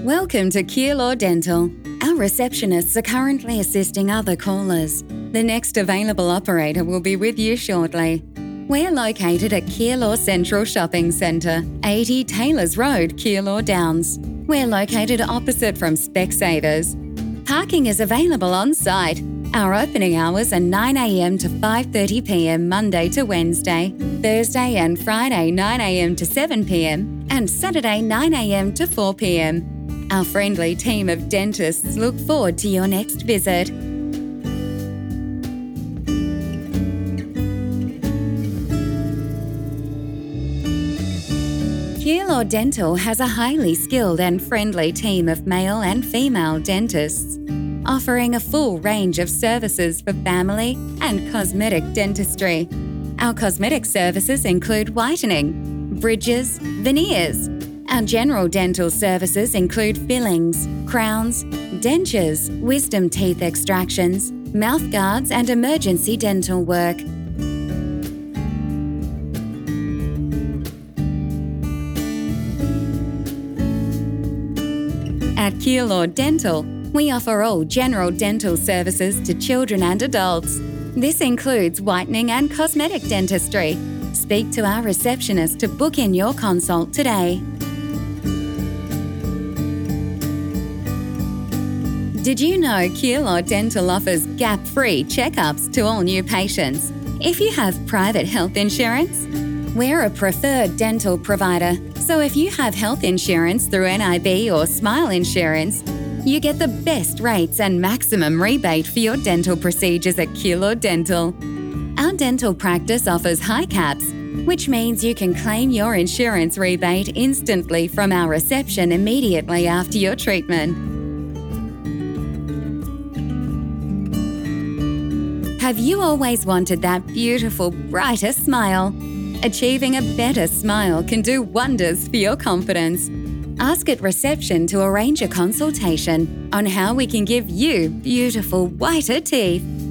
Welcome to Keilor Dental. Our receptionists are currently assisting other callers. The next available operator will be with you shortly. We're located at Keilor Central Shopping Centre, 80 Taylors Road, Keilor Downs. We're located opposite from Specsavers. Parking is available on site. Our opening hours are 9 a.m. to 5:30 p.m. Monday to Wednesday, Thursday and Friday 9 a.m. to 7 p.m. and Saturday 9 a.m. to 4 p.m. Our friendly team of dentists look forward to your next visit. Keilor Dental has a highly skilled and friendly team of male and female dentists, offering a full range of services for family and cosmetic dentistry. Our cosmetic services include whitening, bridges, veneers. Our general dental services include fillings, crowns, dentures, wisdom teeth extractions, mouth guards, and emergency dental work. At Keilor Dental, we offer all general dental services to children and adults. This includes whitening and cosmetic dentistry. Speak to our receptionist to book in your consult today. Did you know Keilor Dental offers gap-free checkups to all new patients if you have private health insurance? We're a preferred dental provider, so if you have health insurance through NIB or Smile Insurance, you get the best rates and maximum rebate for your dental procedures at Keilor Dental. Our dental practice offers high caps, which means you can claim your insurance rebate instantly from our reception immediately after your treatment. Have you always wanted that beautiful, brighter smile? Achieving a better smile can do wonders for your confidence. Ask at reception to arrange a consultation on how we can give you beautiful, whiter teeth.